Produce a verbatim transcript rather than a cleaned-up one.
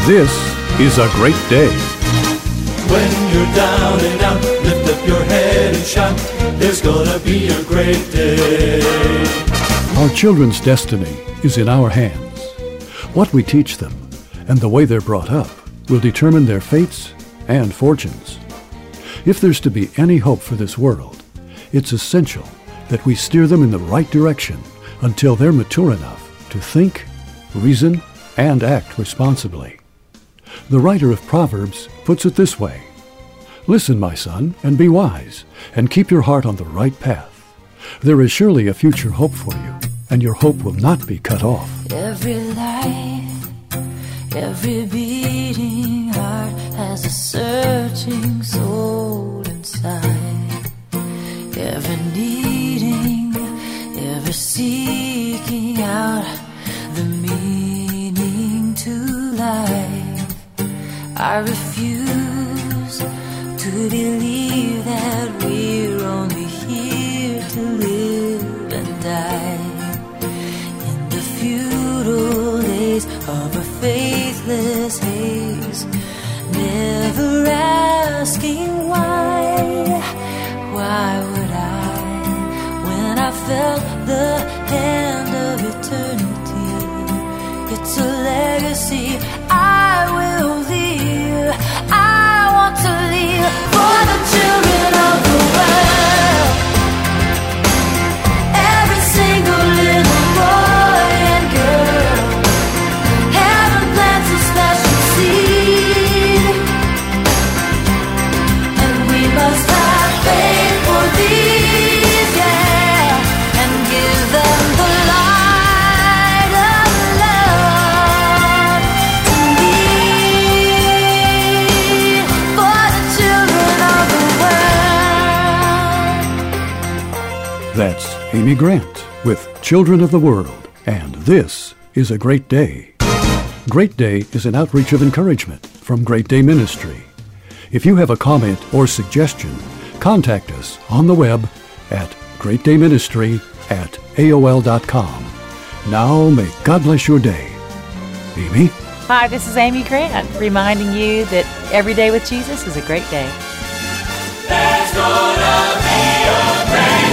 This is a great day. When you're down and out, lift up your head and shout, there's gonna be a great day. Our children's destiny is in our hands. What we teach them and the way they're brought up will determine their fates and fortunes. If there's to be any hope for this world, it's essential that we steer them in the right direction until they're mature enough to think, reason, and act responsibly. The writer of Proverbs puts it this way: "Listen, my son, and be wise, and keep your heart on the right path. There is surely a future hope for you, and your hope will not be cut off." Every life, every beating heart has a searching soul inside. Every needing, ever seeking out the meaning to life. I refuse to believe that we're only here to live and die. In the futile days of a faithless haze, never asking why. Why would I, when I felt the hand of eternity? It's a legacy I will leave. I want to leave for the children of the world. Every single little boy and girl. Heaven plants a special seed, and we must have faith for these, yeah, and give them the light of love to lead for the children of the world. That's Amy Grant with Children of the World, and this is a Great Day. Great Day is an outreach of encouragement from Great Day Ministry. If you have a comment or suggestion, contact us on the web at great day ministry at A O L dot com. Now may God bless your day. Amy? Hi, this is Amy Grant, reminding you that every day with Jesus is a great day. There's gonna be a great